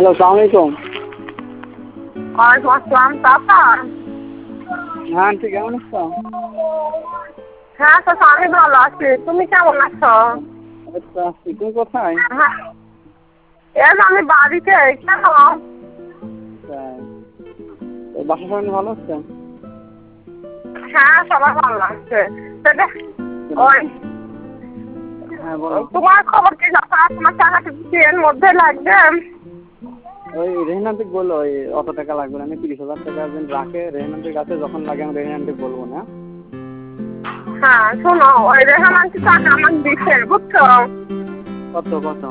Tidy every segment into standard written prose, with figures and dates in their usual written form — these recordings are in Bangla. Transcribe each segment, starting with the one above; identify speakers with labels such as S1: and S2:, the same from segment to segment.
S1: হ্যালো, আসসালামু আলাইকুম।
S2: ওয়ালাইকুম আসসালাম চাচা।
S1: হ্যাঁ আন্টি, কেমন আছো?
S2: হ্যাঁ চাচা, আমি ভালো আছি, তুমি কেমন আছো?
S1: আচ্ছা, আছি। তুমি কোথায়?
S2: হ্যাঁ, এই যে আমি বাড়িতে। কেন?
S1: তাই, বাসার সবাই ভালো আছে?
S2: হ্যাঁ, সবাই ভালো আছে। ওই
S1: হ্যাঁ বলো।
S2: তোমার খবর কি চাচা? তোমার টাকাটা কি এর মধ্যে লাগবে?
S1: ওই রেহান আন্টি বললো ওই অত টাকা লাগবে না, আমি 30,000 টাকা একদিন রাখে রেহান আন্টির কাছে, যখন লাগে আমি রেহান আন্টি বলবো না।
S2: হ্যাঁ শোনো, ওই রেহান আন্টি টাকা আমাকে দিছে বুঝছো।
S1: কত কত?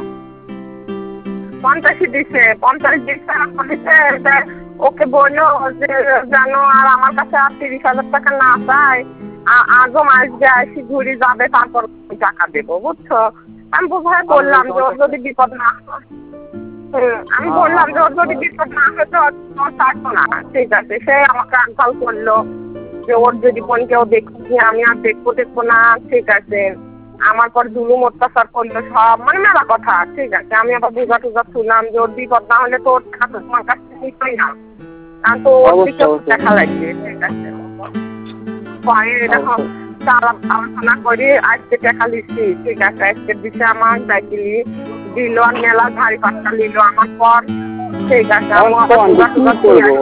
S2: 50 দিছে, 50 দিচ্ছে। দিছে ওকে বললো যে যেন আর আমার কাছে আর 30,000 টাকা না চাই, আজও মাস দিয়ে আসি ঘুরি যাবে, তারপর টাকা দেবো বুঝছো। আমি বোঝায় বললাম যে ওর যদি বিপদ না হয়। আমি বললাম যে ওর যদি বিপদ না হয় তো ওর থাকতো না। ঠিক আছে, সে আমাকে আনকাল করলো যে ওর যদি বোন কেউ দেখছি আমি আর দেখবো না। ঠিক আছে, আমার পর জুলুম অত্যাচার করলো সব, মানে মেলা কথা। ঠিক আছে, আমি আবার বুঝা টুজা শুনলাম যে ওর বিপদ না হলে তো ওর টাকা তো তোমার কাছ থেকে নিতই না, কারণ তো ওর দিকে দেখা লাগবে। ঠিক আছে, পরে এরকম আলোচনা করি আজকে টাকা লিখছি। ঠিক আছে, আজকে দিছে আমার সাইকেলি দিল আর মেলা ভারী পাত্তা নিল আমার পর। ঠিক আছে, আমি